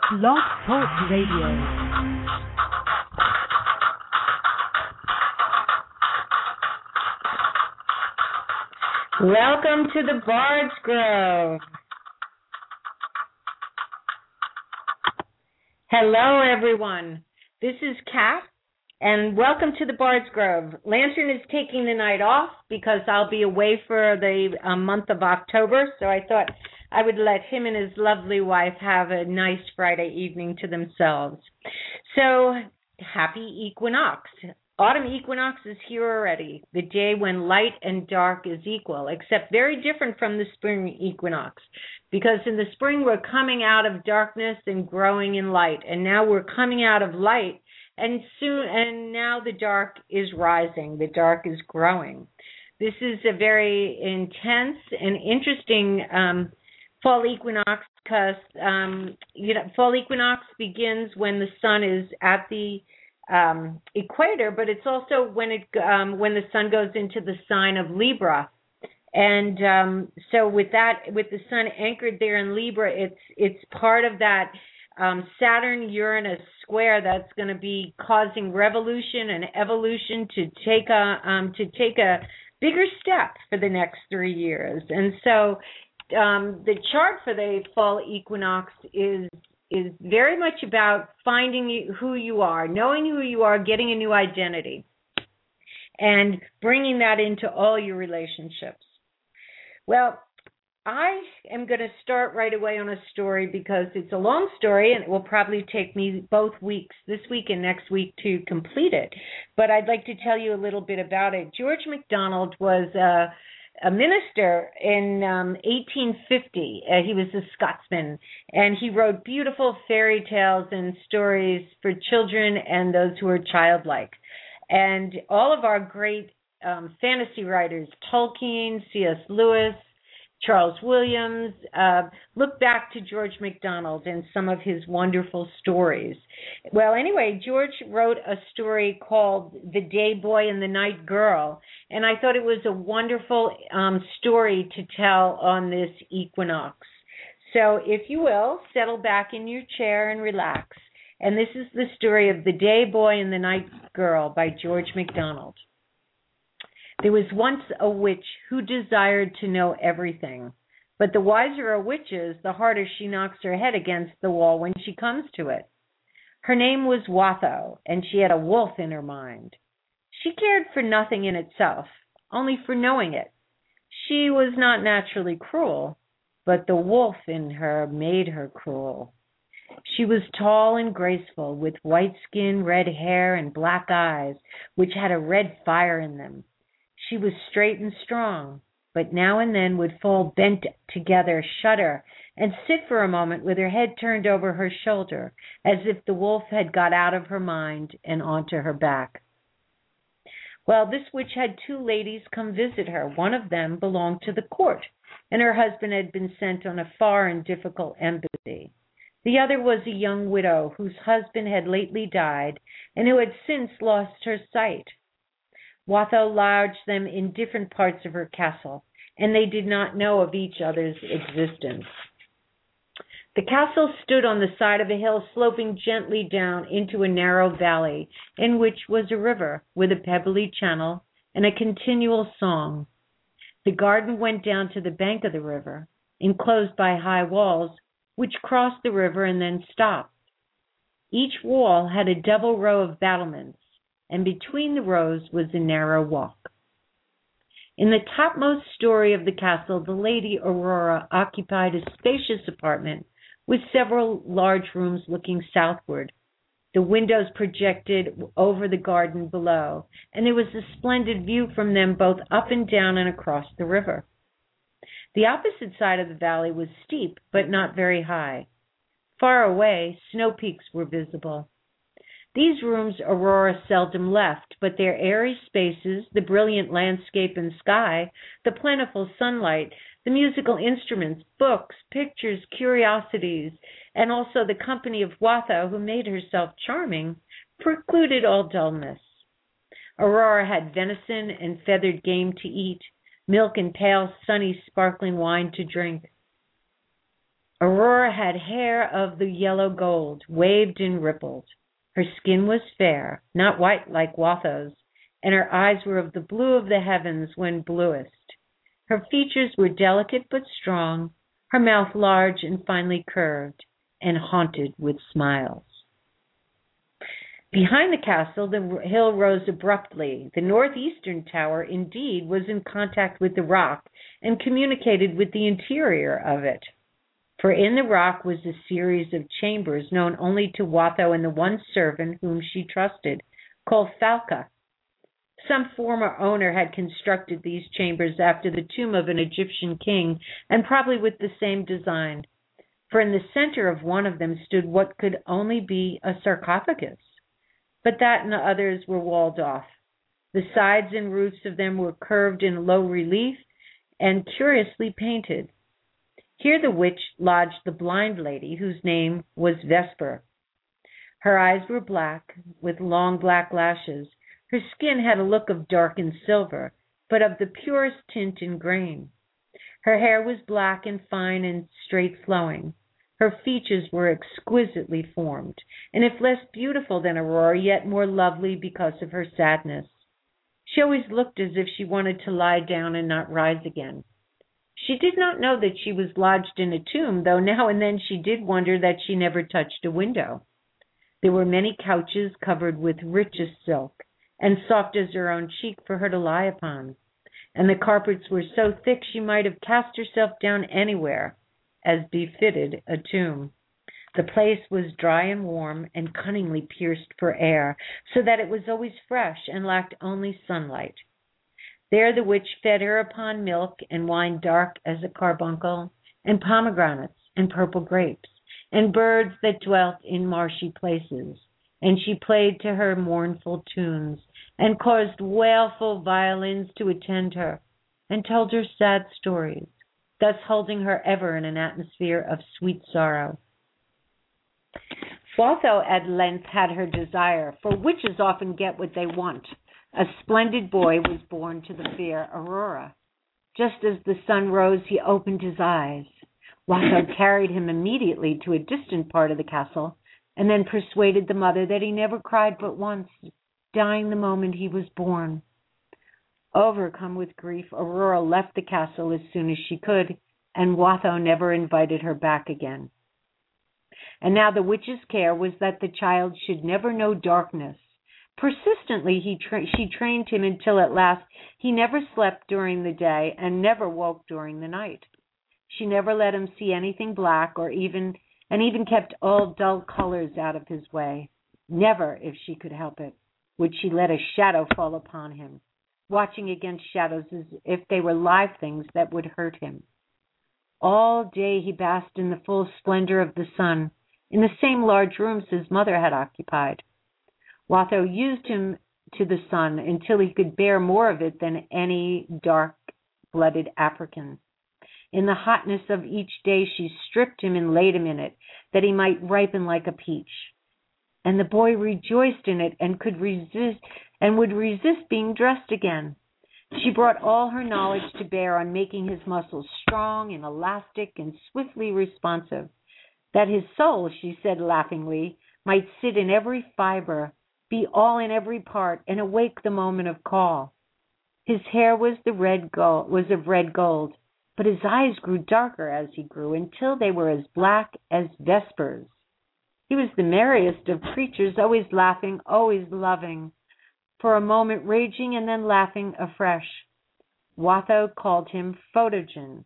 Blog Talk Radio. Welcome to the Bard's Grove. Hello, everyone. This is Kat, and welcome to the Bard's Grove. Lantern is taking the night off because I'll be away for the month of October, so I thought I would let him and his lovely wife have a nice Friday evening to themselves. So, happy equinox. Autumn equinox is here already, the day when light and dark is equal, except very different from the spring equinox. Because in the spring we're coming out of darkness and growing in light, and now we're coming out of light, and now the dark is rising, the dark is growing. This is a very intense and interesting fall equinox because fall equinox begins when the sun is at the equator, but it's also when the sun goes into the sign of Libra, and so with the sun anchored there in Libra, it's part of that Saturn-Uranus square that's going to be causing revolution and evolution to take a bigger step for the next 3 years, and so. The chart for the fall equinox is very much about finding who you are, knowing who you are, getting a new identity, and bringing that into all your relationships. Well, I am going to start right away on a story because it's a long story and it will probably take me both weeks, this week and next week, to complete it. But I'd like to tell you a little bit about it. George MacDonald was a minister in 1850. He was a Scotsman, and he wrote beautiful fairy tales and stories for children and those who are childlike. And all of our great fantasy writers, Tolkien, C.S. Lewis, Charles Williams, look back to George MacDonald and some of his wonderful stories. Well, anyway, George wrote a story called The Day Boy and the Night Girl, and I thought it was a wonderful story to tell on this equinox. So if you will, settle back in your chair and relax. And this is the story of The Day Boy and the Night Girl by George MacDonald. There was once a witch who desired to know everything, but the wiser a witch is, the harder she knocks her head against the wall when she comes to it. Her name was Watho, and she had a wolf in her mind. She cared for nothing in itself, only for knowing it. She was not naturally cruel, but the wolf in her made her cruel. She was tall and graceful, with white skin, red hair, and black eyes, which had a red fire in them. She was straight and strong, but now and then would fall bent together, shudder, and sit for a moment with her head turned over her shoulder, as if the wolf had got out of her mind and onto her back. Well, this witch had two ladies come visit her. One of them belonged to the court, and her husband had been sent on a far and difficult embassy. The other was a young widow whose husband had lately died and who had since lost her sight. Watho lodged them in different parts of her castle, and they did not know of each other's existence. The castle stood on the side of a hill sloping gently down into a narrow valley in which was a river with a pebbly channel and a continual song. The garden went down to the bank of the river, enclosed by high walls, which crossed the river and then stopped. Each wall had a double row of battlements, and between the rows was a narrow walk. In the topmost story of the castle, the Lady Aurora occupied a spacious apartment with several large rooms looking southward. The windows projected over the garden below, and there was a splendid view from them both up and down and across the river. The opposite side of the valley was steep, but not very high. Far away, snow peaks were visible. These rooms Aurora seldom left, but their airy spaces, the brilliant landscape and sky, the plentiful sunlight, the musical instruments, books, pictures, curiosities, and also the company of Watho, who made herself charming, precluded all dullness. Aurora had venison and feathered game to eat, milk and pale, sunny, sparkling wine to drink. Aurora had hair of the yellow gold, waved and rippled. Her skin was fair, not white like Watho's, and her eyes were of the blue of the heavens when bluest. Her features were delicate but strong, her mouth large and finely curved, and haunted with smiles. Behind the castle, the hill rose abruptly. The northeastern tower, indeed, was in contact with the rock and communicated with the interior of it. For in the rock was a series of chambers known only to Watho and the one servant whom she trusted, called Falca. Some former owner had constructed these chambers after the tomb of an Egyptian king, and probably with the same design. For in the center of one of them stood what could only be a sarcophagus, but that and the others were walled off. The sides and roofs of them were curved in low relief and curiously painted. Here the witch lodged the blind lady, whose name was Vesper. Her eyes were black, with long black lashes. Her skin had a look of darkened silver, but of the purest tint and grain. Her hair was black and fine and straight flowing. Her features were exquisitely formed, and if less beautiful than Aurora, yet more lovely because of her sadness. She always looked as if she wanted to lie down and not rise again. She did not know that she was lodged in a tomb, though now and then she did wonder that she never touched a window. There were many couches covered with richest silk, and soft as her own cheek for her to lie upon, and the carpets were so thick she might have cast herself down anywhere, as befitted a tomb. The place was dry and warm, and cunningly pierced for air, so that it was always fresh and lacked only sunlight. There the witch fed her upon milk and wine dark as a carbuncle, and pomegranates and purple grapes, and birds that dwelt in marshy places. And she played to her mournful tunes, and caused wailful violins to attend her, and told her sad stories, thus holding her ever in an atmosphere of sweet sorrow. Watho at length had her desire, for witches often get what they want. A splendid boy was born to the fair Aurora. Just as the sun rose, he opened his eyes. Watho carried him immediately to a distant part of the castle, and then persuaded the mother that he never cried but once, dying the moment he was born. Overcome with grief, Aurora left the castle as soon as she could, and Watho never invited her back again. And now the witch's care was that the child should never know darkness. Persistently she trained him until at last he never slept during the day and never woke during the night. She never let him see anything black and even kept all dull colors out of his way. Never, if she could help it, would she let a shadow fall upon him, watching against shadows as if they were live things that would hurt him. All day he basked in the full splendor of the sun, in the same large rooms his mother had occupied. Watho used him to the sun until he could bear more of it than any dark-blooded African. In the hotness of each day she stripped him and laid him in it, that he might ripen like a peach. And the boy rejoiced in it and would resist being dressed again. She brought all her knowledge to bear on making his muscles strong and elastic and swiftly responsive, that his soul, she said laughingly, might sit in every fiber, be all in every part, and awake the moment of call. His hair was of red gold, but his eyes grew darker as he grew, until they were as black as Vesper's. He was the merriest of creatures, always laughing, always loving, for a moment raging and then laughing afresh. Watho called him Photogen.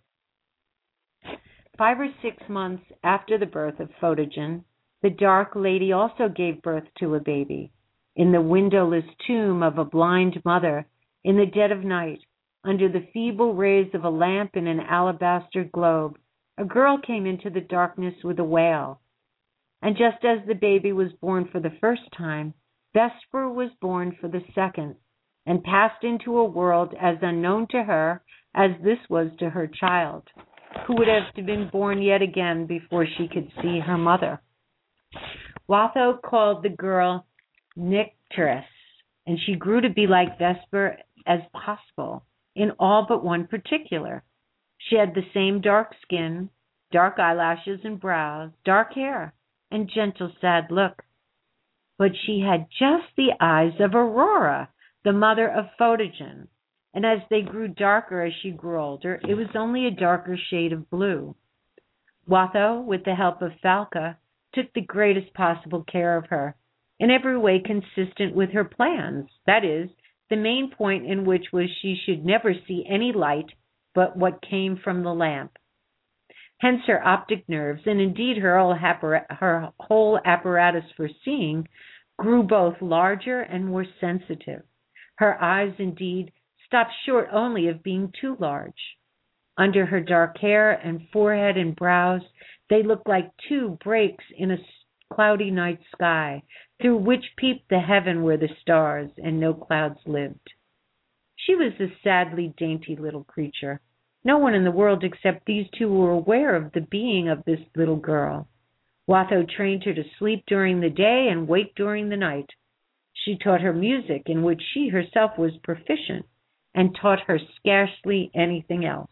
5 or 6 months after the birth of Photogen, the Dark Lady also gave birth to a baby. In the windowless tomb of a blind mother, in the dead of night, under the feeble rays of a lamp in an alabaster globe, a girl came into the darkness with a wail. And just as the baby was born for the first time, Vesper was born for the second, and passed into a world as unknown to her as this was to her child, who would have been born yet again before she could see her mother. Watho called the girl Nycteris, and she grew to be like Vesper as possible in all but one particular. She had the same dark skin, dark eyelashes and brows, dark hair, and gentle, sad look. But she had just the eyes of Aurora, the mother of Photogen, and as they grew darker as she grew older, it was only a darker shade of blue. Watho, with the help of Falca, took the greatest possible care of her, in every way consistent with her plans, that is, the main point in which was she should never see any light but what came from the lamp. Hence her optic nerves, and indeed her whole apparatus for seeing, grew both larger and more sensitive. Her eyes, indeed, stopped short only of being too large. Under her dark hair and forehead and brows, they looked like two breaks in a cloudy night sky, through which peeped the heaven where the stars and no clouds lived. She was a sadly dainty little creature. No one in the world except these two were aware of the being of this little girl. Watho trained her to sleep during the day and wake during the night. She taught her music, in which she herself was proficient, and taught her scarcely anything else.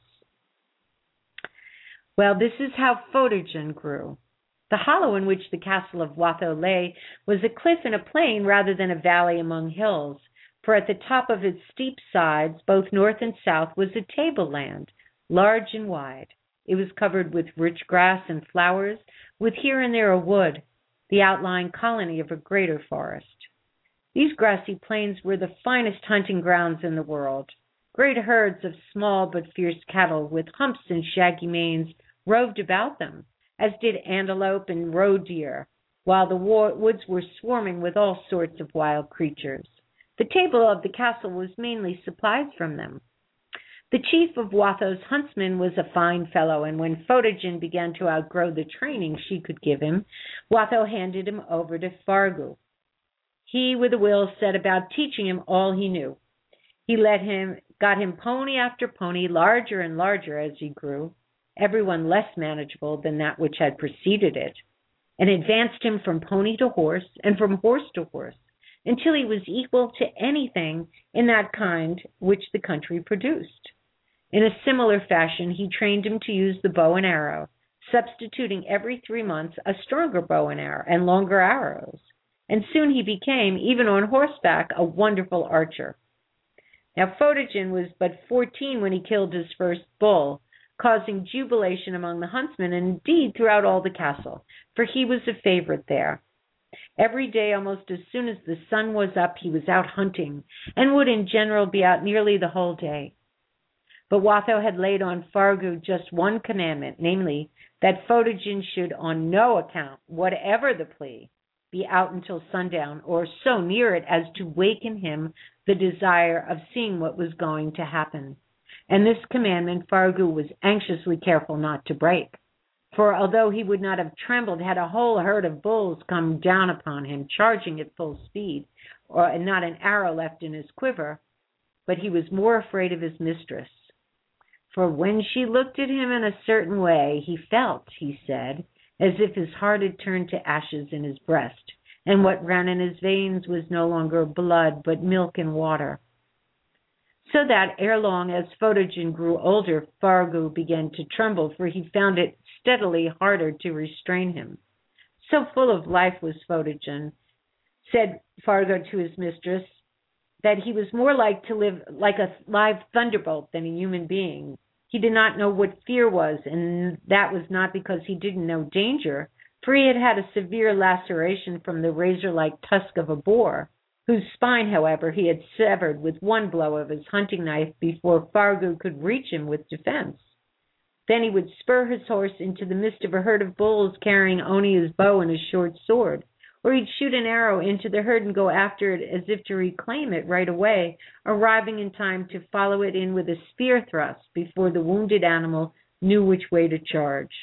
Well, this is how Photogen grew. The hollow in which the castle of Watho lay was a cliff in a plain rather than a valley among hills, for at the top of its steep sides, both north and south, was a tableland, large and wide. It was covered with rich grass and flowers, with here and there a wood, the outlying colony of a greater forest. These grassy plains were the finest hunting grounds in the world. Great herds of small but fierce cattle with humps and shaggy manes roved about them, as did antelope and roe deer, while the woods were swarming with all sorts of wild creatures. The table of the castle was mainly supplied from them. The chief of Watho's huntsmen was a fine fellow, and when Photogen began to outgrow the training she could give him, Watho handed him over to Fargu. He, with a will, set about teaching him all he knew. He got him pony after pony, larger and larger as he grew, every one less manageable than that which had preceded it, and advanced him from pony to horse and from horse to horse, until he was equal to anything in that kind which the country produced. In a similar fashion, he trained him to use the bow and arrow, substituting every 3 months a stronger bow and arrow and longer arrows, and soon he became, even on horseback, a wonderful archer. Now, Photogen was but 14 when he killed his first bull, causing jubilation among the huntsmen and indeed throughout all the castle, for he was a favorite there. Every day, almost as soon as the sun was up, he was out hunting, and would in general be out nearly the whole day. But Watho had laid on Fargu just one commandment, namely, that Photogen should on no account, whatever the plea, be out until sundown, or so near it as to waken him the desire of seeing what was going to happen. And this commandment Fargu was anxiously careful not to break. For although he would not have trembled had a whole herd of bulls come down upon him, charging at full speed, and not an arrow left in his quiver, but he was more afraid of his mistress. For when she looked at him in a certain way, he felt, he said, as if his heart had turned to ashes in his breast, and what ran in his veins was no longer blood, but milk and water. So that, ere long, as Photogen grew older, Fargu began to tremble, for he found it steadily harder to restrain him. So full of life was Photogen, said Fargu to his mistress, that he was more like to live like a live thunderbolt than a human being. He did not know what fear was, and that was not because he didn't know danger, for he had had a severe laceration from the razor-like tusk of a boar, whose spine, however, he had severed with one blow of his hunting knife before Fargu could reach him with defense. Then he would spur his horse into the midst of a herd of bulls carrying only his bow and his short sword, or he'd shoot an arrow into the herd and go after it as if to reclaim it right away, arriving in time to follow it in with a spear thrust before the wounded animal knew which way to charge.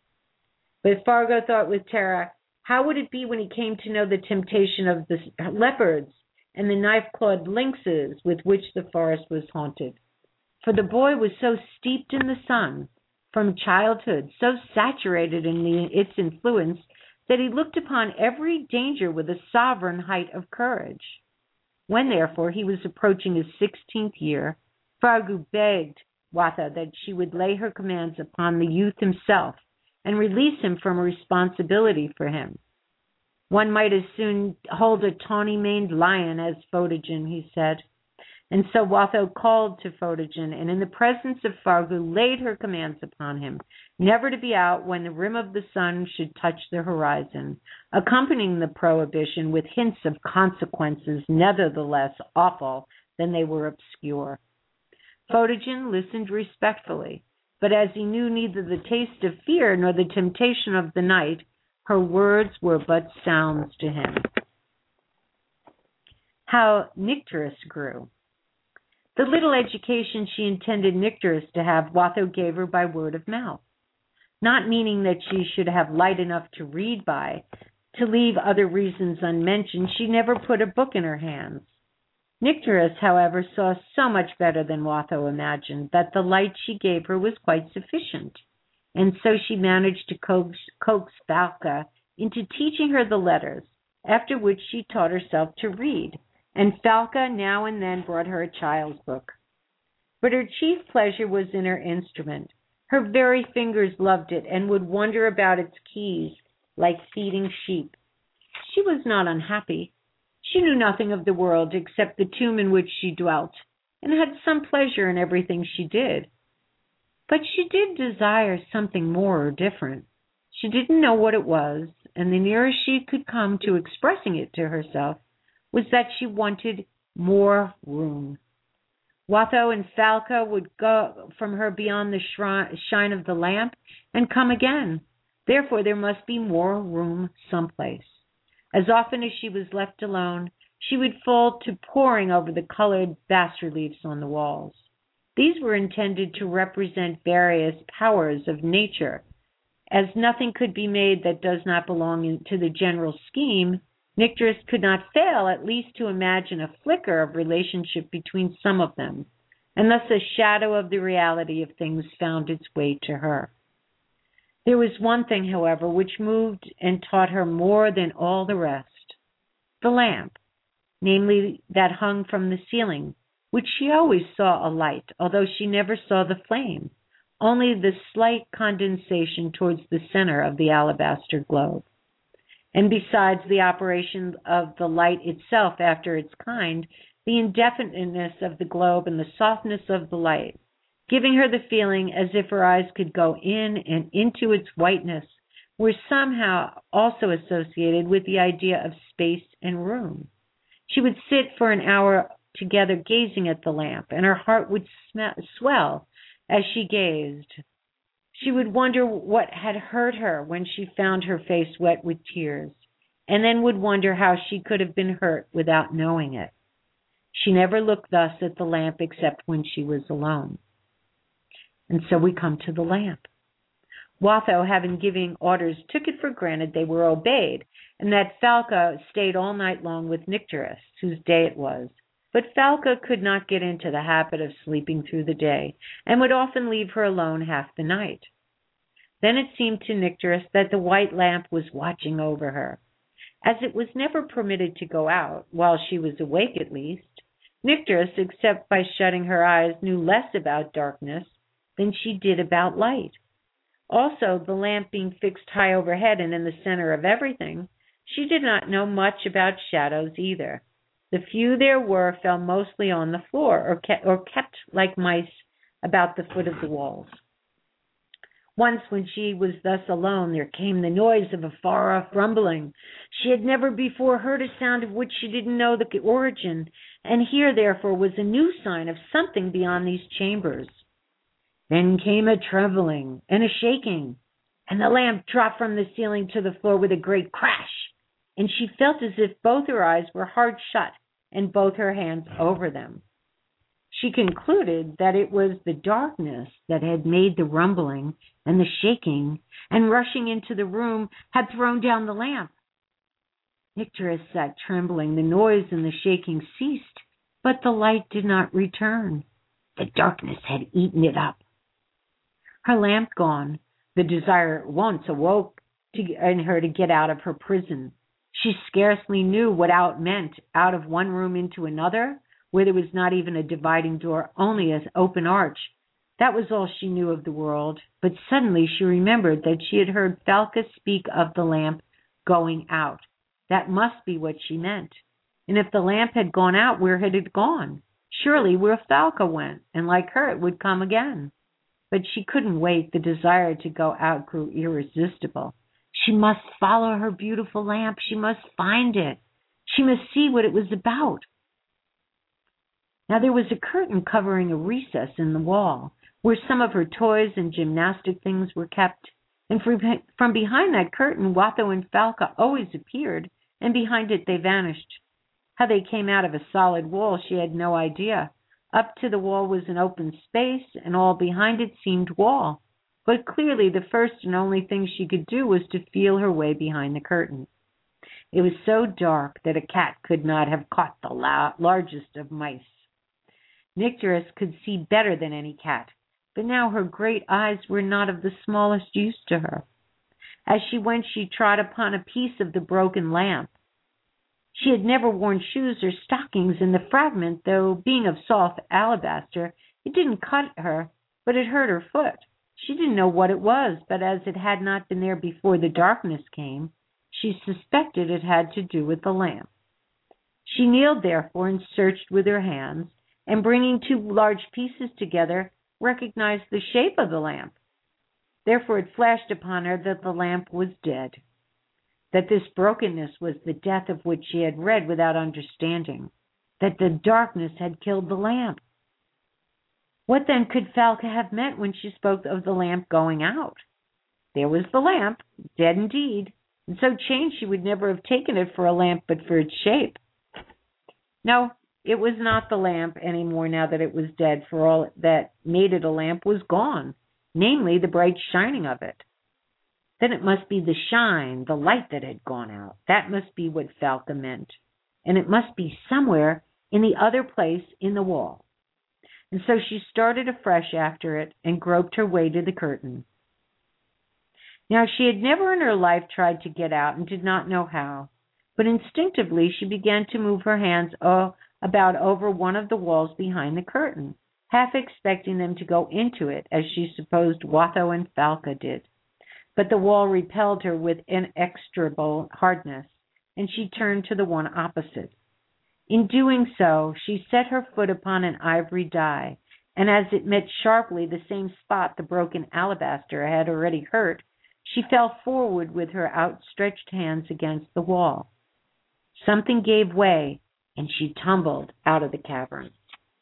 But Fargu thought with terror, how would it be when he came to know the temptation of the leopards and the knife-clawed lynxes with which the forest was haunted? For the boy was so steeped in the sun from childhood, so saturated in its influence, that he looked upon every danger with a sovereign height of courage. When, therefore, he was approaching his 16th year, Fargu begged Watho that she would lay her commands upon the youth himself, and release him from responsibility for him. One might as soon hold a tawny-maned lion as Photogen, he said. And so Watho called to Photogen, and in the presence of Fargu laid her commands upon him, never to be out when the rim of the sun should touch the horizon, accompanying the prohibition with hints of consequences nevertheless awful than they were obscure. Photogen listened respectfully, but as he knew neither the taste of fear nor the temptation of the night, her words were but sounds to him. How Nycteris grew. The little education she intended Nycteris to have, Watho gave her by word of mouth, not meaning that she should have light enough to read by. To leave other reasons unmentioned, she never put a book in her hands. Nycteris, however, saw so much better than Watho imagined that the light she gave her was quite sufficient, and so she managed to coax Falca into teaching her the letters, after which she taught herself to read, and Falca now and then brought her a child's book. But her chief pleasure was in her instrument. Her very fingers loved it and would wander about its keys like feeding sheep. She was not unhappy. She knew nothing of the world except the tomb in which she dwelt, and had some pleasure in everything she did. But she did desire something more or different. She didn't know what it was, and the nearest she could come to expressing it to herself was that she wanted more room. Watho and Falca would go from her beyond the shine of the lamp and come again. Therefore, there must be more room someplace. As often as she was left alone, she would fall to poring over the colored bas-reliefs on the walls. These were intended to represent various powers of nature. As nothing could be made that does not belong to the general scheme, Nycteris could not fail at least to imagine a flicker of relationship between some of them, and thus a shadow of the reality of things found its way to her. There was one thing, however, which moved and taught her more than all the rest. The lamp, namely that hung from the ceiling, which she always saw alight, although she never saw the flame, only the slight condensation towards the center of the alabaster globe. And besides the operation of the light itself after its kind, the indefiniteness of the globe and the softness of the light, giving her the feeling as if her eyes could go in and into its whiteness, were somehow also associated with the idea of space and room. She would sit for an hour together gazing at the lamp, and her heart would swell as she gazed. She would wonder what had hurt her when she found her face wet with tears, and then would wonder how she could have been hurt without knowing it. She never looked thus at the lamp except when she was alone. And so we come to the lamp. Watho, having given orders, took it for granted they were obeyed, and that Falca stayed all night long with Nycteris, whose day it was. But Falca could not get into the habit of sleeping through the day, and would often leave her alone half the night. Then it seemed to Nycteris that the white lamp was watching over her. As it was never permitted to go out, while she was awake at least, Nycteris, except by shutting her eyes, knew less about darkness than she did about light. Also, the lamp being fixed high overhead and in the center of everything, she did not know much about shadows either. The few there were fell mostly on the floor or kept like mice about the foot of the walls. Once, when she was thus alone, there came the noise of a far-off rumbling. She had never before heard a sound of which she didn't know the origin, and here, therefore, was a new sign of something beyond these chambers. Then came a trembling and a shaking, and the lamp dropped from the ceiling to the floor with a great crash, and she felt as if both her eyes were hard shut and both her hands over them. She concluded that it was the darkness that had made the rumbling and the shaking, and rushing into the room had thrown down the lamp. Nycteris sat trembling. The noise and the shaking ceased, but the light did not return. The darkness had eaten it up. Her lamp gone, the desire at once awoke in her to get out of her prison. She scarcely knew what out meant, out of one room into another, where there was not even a dividing door, only an open arch, That was all she knew of the world, but suddenly she remembered that she had heard Falca speak of the lamp going out. That must be what she meant. And if the lamp had gone out, where had it gone? Surely where Falca went, and like her it would come again. But she couldn't wait. The desire to go out grew irresistible. She must follow her beautiful lamp. She must find it. She must see what it was about. Now there was a curtain covering a recess in the wall, where some of her toys and gymnastic things were kept. And from behind that curtain, Watho and Falca always appeared, and behind it they vanished. How they came out of a solid wall, she had no idea. Up to the wall was an open space, and all behind it seemed wall. But clearly the first and only thing she could do was to feel her way behind the curtain. It was so dark that a cat could not have caught the largest of mice. Nycteris could see better than any cat, but now her great eyes were not of the smallest use to her. As she went, she trod upon a piece of the broken lamp. She had never worn shoes or stockings, and the fragment, though being of soft alabaster, it didn't cut her, but it hurt her foot. She didn't know what it was, but as it had not been there before the darkness came, she suspected it had to do with the lamp. She kneeled, therefore, and searched with her hands, and bringing two large pieces together, recognized the shape of the lamp. Therefore it flashed upon her that the lamp was dead, that this brokenness was the death of which she had read without understanding, that the darkness had killed the lamp. What then could Falca have meant when she spoke of the lamp going out? There was the lamp, dead indeed, and so changed she would never have taken it for a lamp but for its shape. No, it was not the lamp any more now that it was dead, for all that made it a lamp was gone, namely the bright shining of it. Then it must be the shine, the light that had gone out. That must be what Falca meant, and it must be somewhere in the other place in the wall. And so she started afresh after it and groped her way to the curtain. Now she had never in her life tried to get out and did not know how, but instinctively she began to move her hands about over one of the walls behind the curtain, half expecting them to go into it, as she supposed Watho and Falca did. But the wall repelled her with inexorable hardness, and she turned to the one opposite. In doing so, she set her foot upon an ivory die, and as it met sharply the same spot the broken alabaster had already hurt, she fell forward with her outstretched hands against the wall. Something gave way, and she tumbled out of the cavern.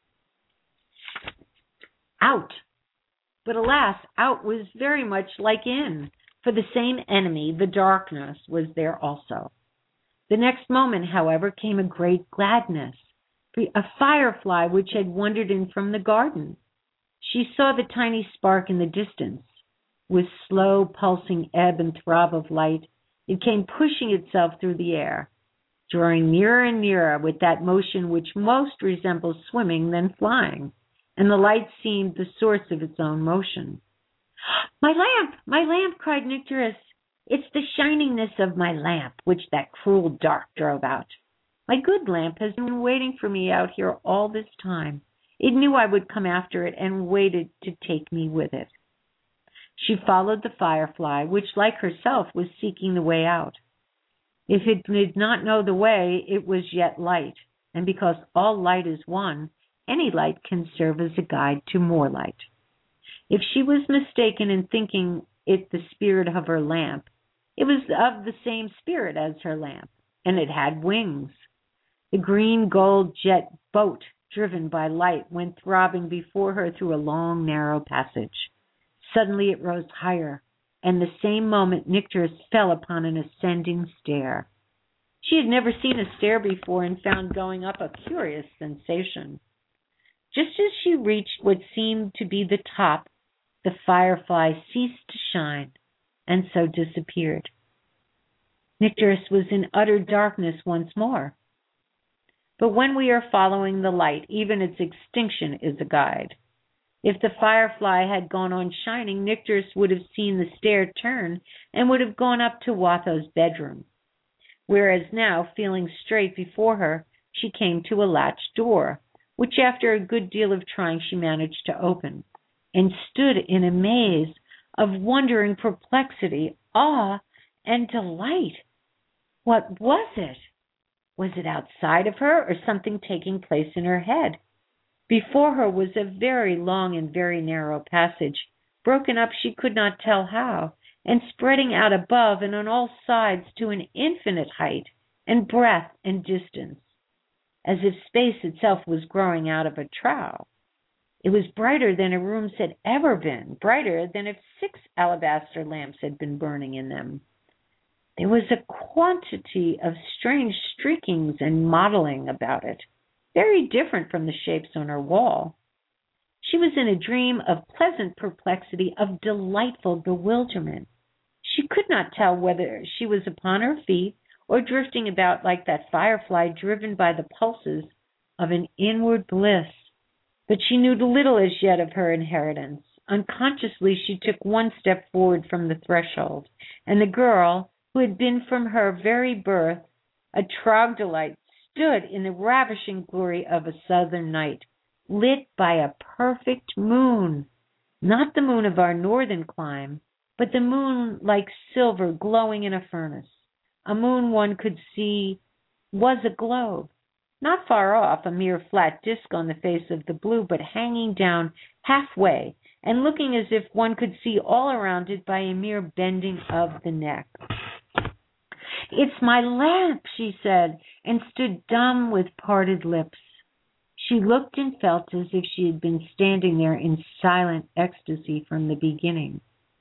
Out! But alas, out was very much like in, for the same enemy, the darkness, was there also. The next moment, however, came a great gladness, a firefly which had wandered in from the garden. She saw the tiny spark in the distance. With slow, pulsing ebb and throb of light, it came pushing itself through the air, drawing nearer and nearer with that motion which most resembles swimming than flying, and the light seemed the source of its own motion. My lamp, cried Nycteris. It's the shiningness of my lamp which that cruel dark drove out. My good lamp has been waiting for me out here all this time. It knew I would come after it and waited to take me with it. She followed the firefly, which, like herself, was seeking the way out. If it did not know the way, it was yet light, and because all light is one, any light can serve as a guide to more light. If she was mistaken in thinking it the spirit of her lamp, it was of the same spirit as her lamp, and it had wings. The green gold jet boat, driven by light, went throbbing before her through a long, narrow passage. Suddenly it rose higher, and the same moment Nycteris fell upon an ascending stair. She had never seen a stair before and found going up a curious sensation. Just as she reached what seemed to be the top, the firefly ceased to shine, and so disappeared. Nycteris was in utter darkness once more. But when we are following the light, even its extinction is a guide. If the firefly had gone on shining, Nycteris would have seen the stair turn and would have gone up to Watho's bedroom. Whereas now, feeling straight before her, she came to a latched door, which after a good deal of trying she managed to open. and stood in a maze of wondering perplexity, awe, and delight. What was it? Was it outside of her or something taking place in her head? Before her was a very long and very narrow passage, broken up she could not tell how, and spreading out above and on all sides to an infinite height and breadth and distance, as if space itself was growing out of a trowel. It was brighter than a room's had ever been, brighter than if 6 alabaster lamps had been burning in them. There was a quantity of strange streakings and mottling about it, very different from the shapes on her wall. She was in a dream of pleasant perplexity, of delightful bewilderment. She could not tell whether she was upon her feet or drifting about like that firefly driven by the pulses of an inward bliss. But she knew little as yet of her inheritance. Unconsciously she took one step forward from the threshold, and the girl, who had been from her very birth a troglodyte, stood in the ravishing glory of a southern night, lit by a perfect moon, not the moon of our northern clime, but the moon like silver glowing in a furnace. A moon one could see was a globe, not far off, a mere flat disk on the face of the blue, but hanging down halfway and looking as if one could see all around it by a mere bending of the neck. "It's my lamp," she said, and stood dumb with parted lips. She looked and felt as if she had been standing there in silent ecstasy from the beginning.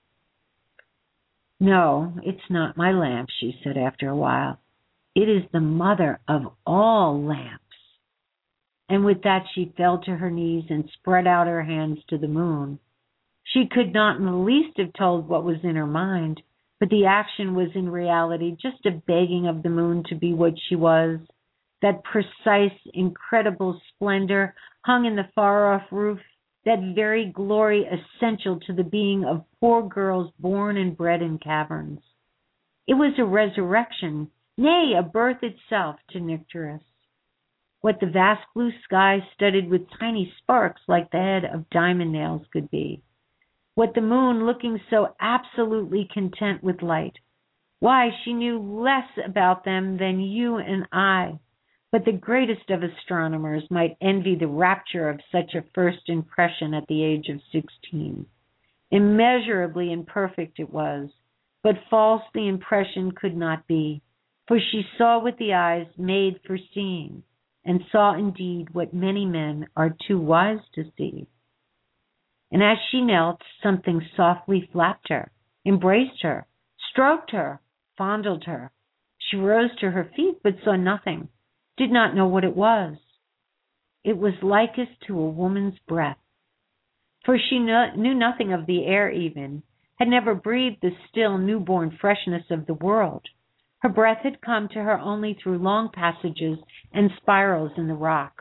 "No, it's not my lamp," she said after a while. "It is the mother of all lamps." And with that she fell to her knees and spread out her hands to the moon. She could not in the least have told what was in her mind, but the action was in reality just a begging of the moon to be what she was. That precise, incredible splendor hung in the far-off roof, that very glory essential to the being of poor girls born and bred in caverns. It was a resurrection, nay, a birth itself to Nycteris. What the vast blue sky studded with tiny sparks like the head of diamond nails could be. What the moon looking so absolutely content with light. Why, she knew less about them than you and I, but the greatest of astronomers might envy the rapture of such a first impression at the age of 16. Immeasurably imperfect it was, but false the impression could not be, for she saw with the eyes made for seeing, and saw indeed what many men are too wise to see. And as she knelt, something softly flapped her, embraced her, stroked her, fondled her. She rose to her feet, but saw nothing, did not know what it was. It was like as to a woman's breath, for she knew nothing of the air even, had never breathed the still newborn freshness of the world. Her breath had come to her only through long passages and spirals in the rock.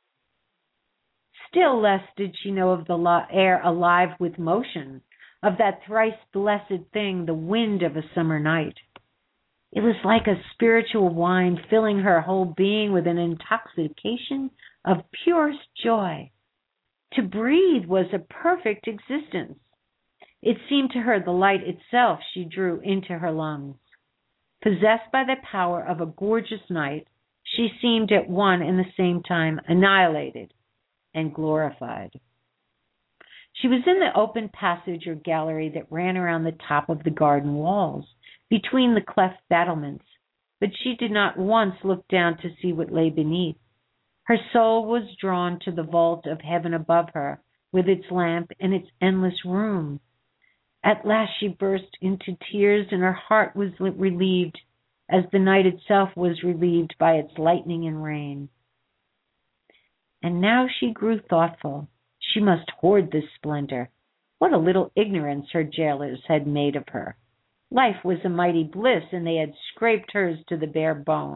Still less did she know of the air alive with motion, of that thrice blessed thing, the wind of a summer night. It was like a spiritual wine filling her whole being with an intoxication of purest joy. To breathe was a perfect existence. It seemed to her the light itself she drew into her lungs. Possessed by the power of a gorgeous night, she seemed at one and the same time annihilated and glorified. She was in the open passage or gallery that ran around the top of the garden walls, between the cleft battlements, but she did not once look down to see what lay beneath. Her soul was drawn to the vault of heaven above her, with its lamp and its endless room. At last she burst into tears, and her heart was relieved, as the night itself was relieved by its lightning and rain. And now she grew thoughtful. She must hoard this splendor. What a little ignorance her jailers had made of her. Life was a mighty bliss, and they had scraped hers to the bare bone.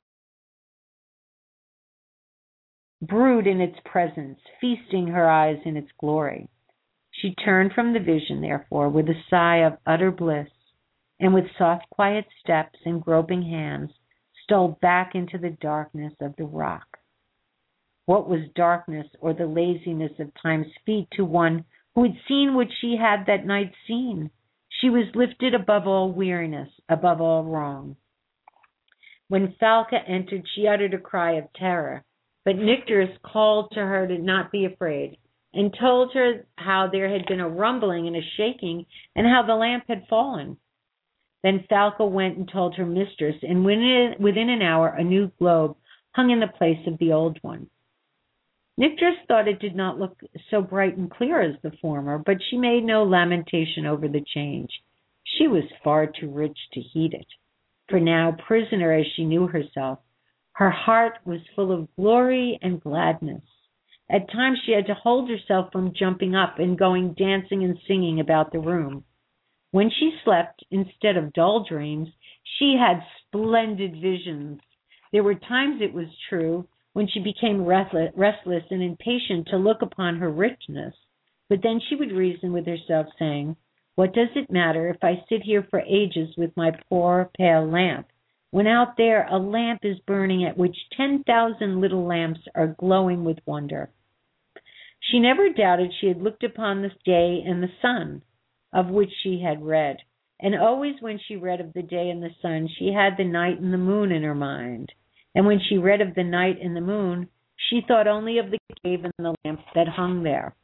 Brood in its presence, feasting her eyes in its glory. She turned from the vision, therefore, with a sigh of utter bliss, and with soft, quiet steps and groping hands, stole back into the darkness of the rock. What was darkness or the laziness of time's feet to one who had seen what she had that night seen. She was lifted above all weariness, above all wrong. When Falca entered, she uttered a cry of terror, but Nycteris called to her to not be afraid, and told her how there had been a rumbling and a shaking, and how the lamp had fallen. Then Falca went and told her mistress, and within an hour a new globe hung in the place of the old one. Nycteris thought it did not look so bright and clear as the former, but she made no lamentation over the change. She was far too rich to heed it, for now, prisoner as she knew herself, her heart was full of glory and gladness. At times she had to hold herself from jumping up and going dancing and singing about the room. When she slept, instead of dull dreams, she had splendid visions. There were times, it was true, when she became restless and impatient to look upon her richness, but then she would reason with herself, saying, "What does it matter if I sit here for ages with my poor pale lamp, when out there a lamp is burning at which 10,000 little lamps are glowing with wonder?" She never doubted she had looked upon the day and the sun, of which she had read, and always when she read of the day and the sun, she had the night and the moon in her mind. And when she read of the night and the moon, she thought only of the cave and the lamp that hung there.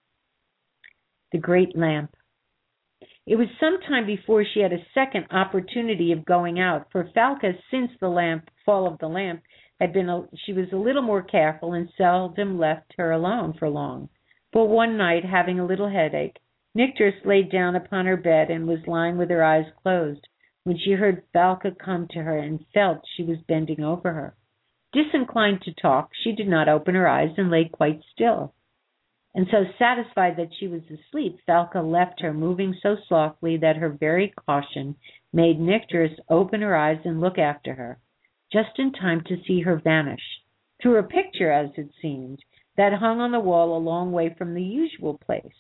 The great lamp. It was some time before she had a second opportunity of going out, for Falca, since the fall of the lamp, she was a little more careful and seldom left her alone for long. But one night, having a little headache, Nycteris laid down upon her bed and was lying with her eyes closed, when she heard Falca come to her and felt she was bending over her. Disinclined to talk, she did not open her eyes and lay quite still. And so satisfied that she was asleep, Falca left her, moving so softly that her very caution made Nycteris open her eyes and look after her, just in time to see her vanish, through a picture, as it seemed, that hung on the wall a long way from the usual place.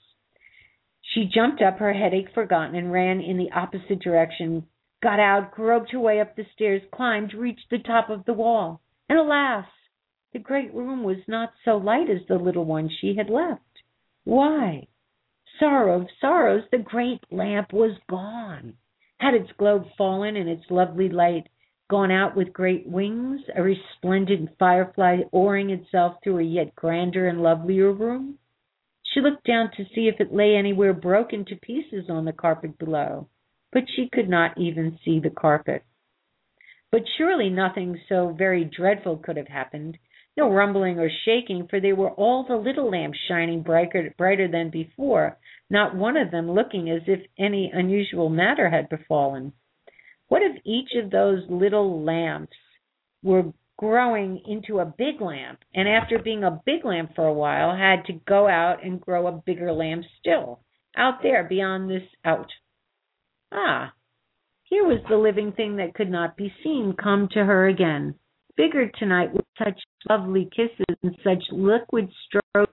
She jumped up, her headache forgotten, and ran in the opposite direction, got out, groped her way up the stairs, climbed, reached the top of the wall. And alas! The great room was not so light as the little one she had left. Why? Sorrow of sorrows, the great lamp was gone. Had its globe fallen and its lovely light gone out with great wings, a resplendent firefly oaring itself through a yet grander and lovelier room? She looked down to see if it lay anywhere broken to pieces on the carpet below, but she could not even see the carpet. But surely nothing so very dreadful could have happened, no rumbling or shaking, for they were all the little lamps shining brighter than before, not one of them looking as if any unusual matter had befallen. What if each of those little lamps were growing into a big lamp, and after being a big lamp for a while, had to go out and grow a bigger lamp still, out there beyond this out? Ah, here was the living thing that could not be seen come to her again, bigger tonight, with such lovely kisses and such liquid strokes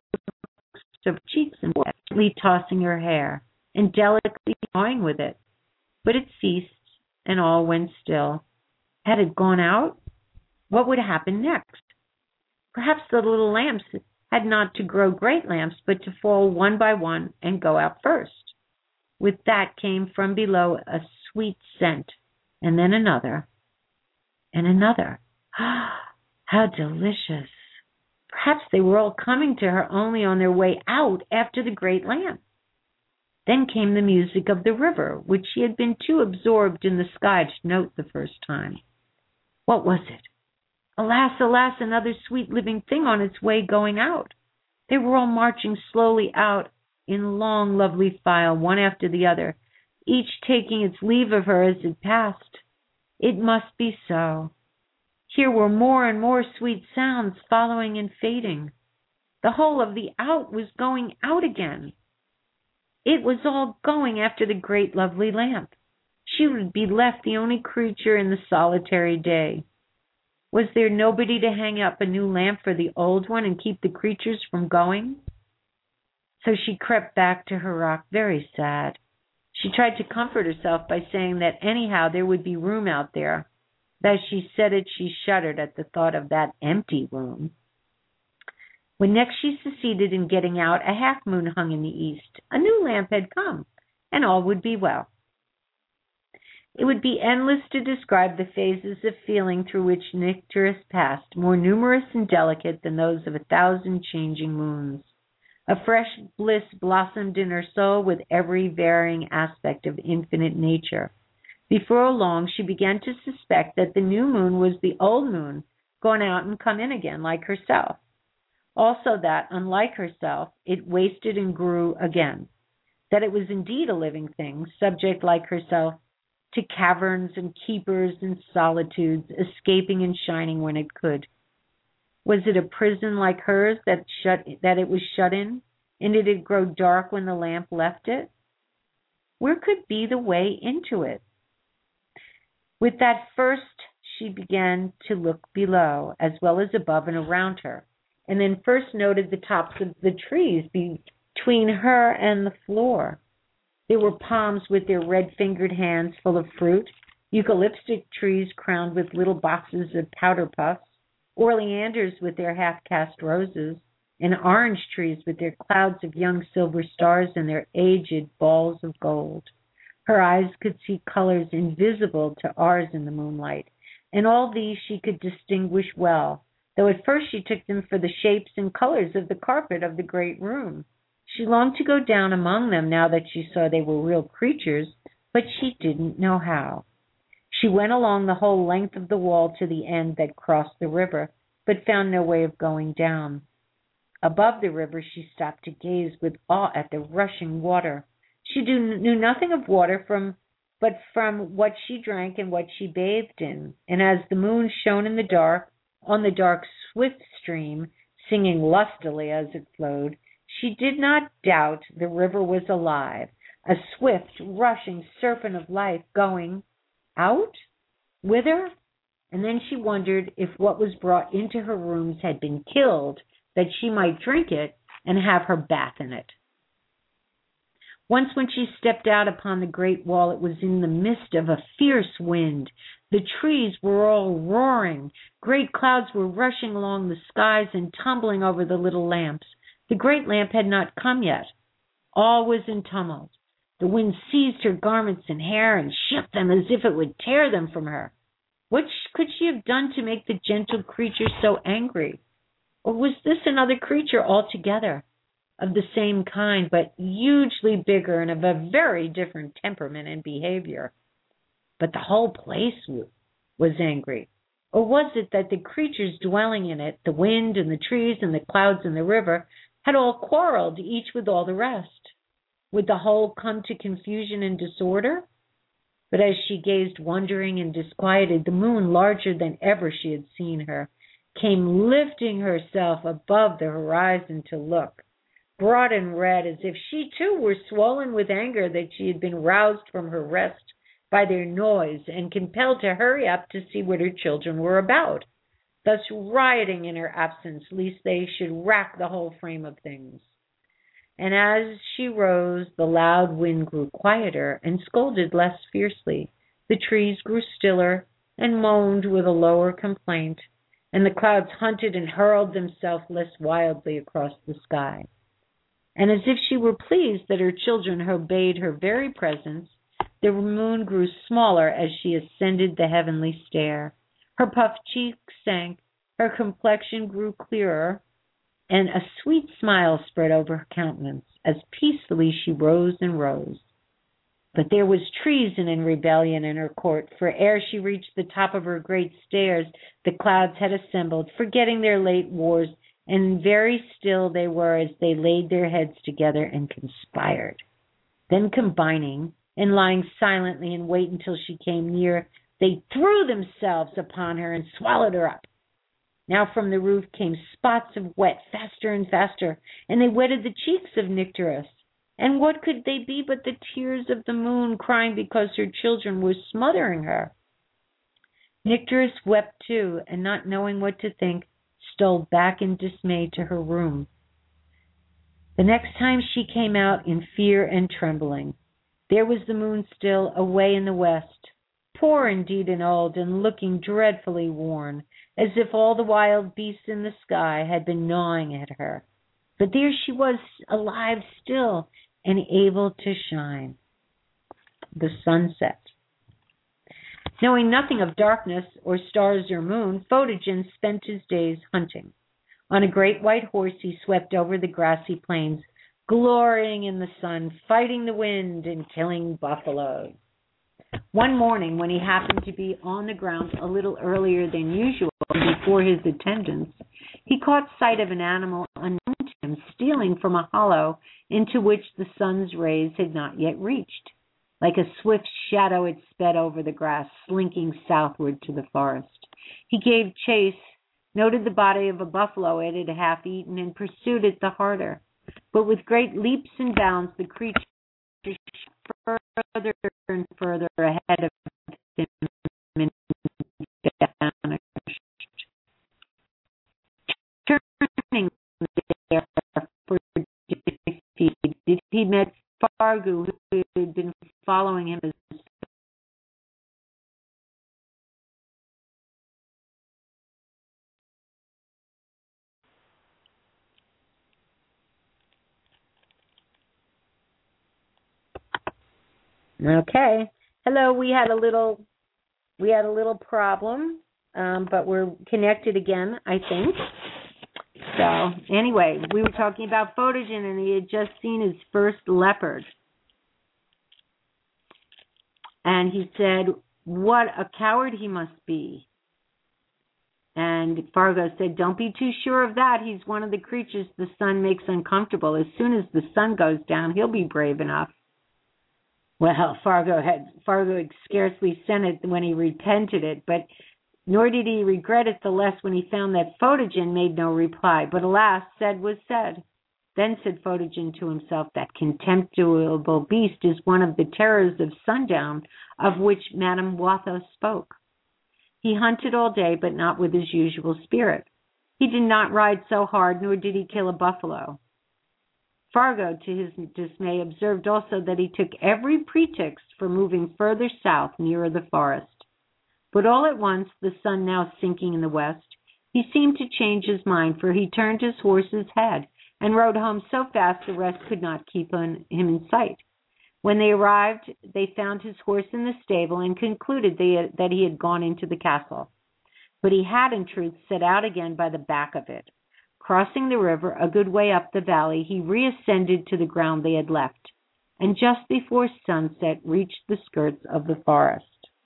of cheeks, and gently tossing her hair and delicately toying with it. But it ceased, and all went still. Had it gone out? What would happen next? Perhaps the little lamps had not to grow great lamps, but to fall one by one and go out first. With that came from below a sweet scent, and then another, and another. How delicious! Perhaps they were all coming to her only on their way out after the great lamp. Then came the music of the river, which she had been too absorbed in the sky to note the first time. What was it? Alas, alas, another sweet living thing on its way going out. They were all marching slowly out in long, lovely file, one after the other, each taking its leave of her as it passed. It must be so. Here were more and more sweet sounds following and fading. The whole of the out was going out again. It was all going after the great lovely lamp. She would be left the only creature in the solitary day. Was there nobody to hang up a new lamp for the old one and keep the creatures from going? So she crept back to her rock, very sad. She tried to comfort herself by saying that anyhow there would be room out there. As she said it, she shuddered at the thought of that empty room. When next she succeeded in getting out, a half-moon hung in the east. A new lamp had come, and all would be well. It would be endless to describe the phases of feeling through which Nycteris passed, more numerous and delicate than those of 1,000 changing moons. A fresh bliss blossomed in her soul with every varying aspect of infinite nature. Before long, she began to suspect that the new moon was the old moon, gone out and come in again, like herself. Also that, unlike herself, it wasted and grew again. That it was indeed a living thing, subject like herself to caverns and keepers and solitudes, escaping and shining when it could. Was it a prison like hers that it was shut in, and did it grow dark when the lamp left it? Where could be the way into it? With that first, she began to look below, as well as above and around her, and then first noted the tops of the trees between her and the floor. There were palms with their red-fingered hands full of fruit, eucalyptus trees crowned with little boxes of powder puffs, oleanders with their half-cast roses, and orange trees with their clouds of young silver stars and their aged balls of gold. Her eyes could see colors invisible to ours in the moonlight, and all these she could distinguish well, though at first she took them for the shapes and colors of the carpet of the great room. She longed to go down among them now that she saw they were real creatures, but she didn't know how. She went along the whole length of the wall to the end that crossed the river, but found no way of going down. Above the river she stopped to gaze with awe at the rushing water. She knew nothing of water but from what she drank and what she bathed in, and as the moon shone in the dark, on the dark swift stream, singing lustily as it flowed, she did not doubt the river was alive, a swift, rushing serpent of life going out? Whither? And then she wondered if what was brought into her rooms had been killed, that she might drink it and have her bath in it. Once when she stepped out upon the great wall, it was in the midst of a fierce wind. The trees were all roaring. Great clouds were rushing along the skies and tumbling over the little lamps. The great lamp had not come yet. All was in tumult. The wind seized her garments and hair and shook them as if it would tear them from her. What could she have done to make the gentle creature so angry? Or was this another creature altogether, of the same kind, but hugely bigger and of a very different temperament and behavior? But the whole place was angry. Or was it that the creatures dwelling in it, the wind and the trees and the clouds and the river, had all quarreled, each with all the rest? Would the whole come to confusion and disorder? But as she gazed wondering and disquieted, the moon, larger than ever she had seen her, came lifting herself above the horizon to look, broad and red, as if she too were swollen with anger that she had been roused from her rest by their noise and compelled to hurry up to see what her children were about, thus rioting in her absence, lest they should rack the whole frame of things. And as she rose, the loud wind grew quieter and scolded less fiercely. The trees grew stiller and moaned with a lower complaint, and the clouds hunted and hurled themselves less wildly across the sky. And as if she were pleased that her children obeyed her very presence, the moon grew smaller as she ascended the heavenly stair. Her puffed cheeks sank, her complexion grew clearer, and a sweet smile spread over her countenance as peacefully she rose and rose. But there was treason and rebellion in her court, for ere she reached the top of her great stairs, the clouds had assembled, forgetting their late wars, and very still they were as they laid their heads together and conspired. Then combining, and lying silently in wait until she came near, they threw themselves upon her and swallowed her up. Now from the roof came spots of wet, faster and faster, and they wetted the cheeks of Nycteris. And what could they be but the tears of the moon crying because her children were smothering her? Nycteris wept too, and not knowing what to think, stole back in dismay to her room. The next time she came out in fear and trembling. There was the moon still, away in the west, poor indeed and old, and looking dreadfully worn, as if all the wild beasts in the sky had been gnawing at her. But there she was, alive still, and able to shine. The sun set. Knowing nothing of darkness or stars or moon, Photogen spent his days hunting. On a great white horse he swept over the grassy plains, glorying in the sun, fighting the wind, and killing buffaloes. One morning, when he happened to be on the ground a little earlier than usual before his attendants, he caught sight of an animal unknown to him stealing from a hollow into which the sun's rays had not yet reached. Like a swift shadow it sped over the grass, slinking southward to the forest. He gave chase, noted the body of a buffalo it had half eaten, and pursued it the harder. But with great leaps and bounds, the creature shot further and further ahead of him and vanished. Turning there for defeat, he met Fargu, who had been following him as okay. Hello, we had a little problem, but we're connected again, I think. So anyway, we were talking about Photogen, and he had just seen his first leopard. And he said, "What a coward he must be." And Fargo said, "Don't be too sure of that. He's one of the creatures the sun makes uncomfortable. As soon as the sun goes down, he'll be brave enough." Well, Fargo had scarcely sent it when he repented it, but nor did he regret it the less when he found that Photogen made no reply. But alas, said was said. Then said Photogen to himself, "That contemptible beast is one of the terrors of sundown, of which Madame Watho spoke." He hunted all day, but not with his usual spirit. He did not ride so hard, nor did he kill a buffalo. Fargo, to his dismay, observed also that he took every pretext for moving further south, nearer the forest. But all at once, the sun now sinking in the west, he seemed to change his mind, for he turned his horse's head and rode home so fast the rest could not keep him in sight. When they arrived, they found his horse in the stable and concluded that he had gone into the castle. But he had, in truth, set out again by the back of it. Crossing the river a good way up the valley, he reascended to the ground they had left, and just before sunset reached the skirts of the forest.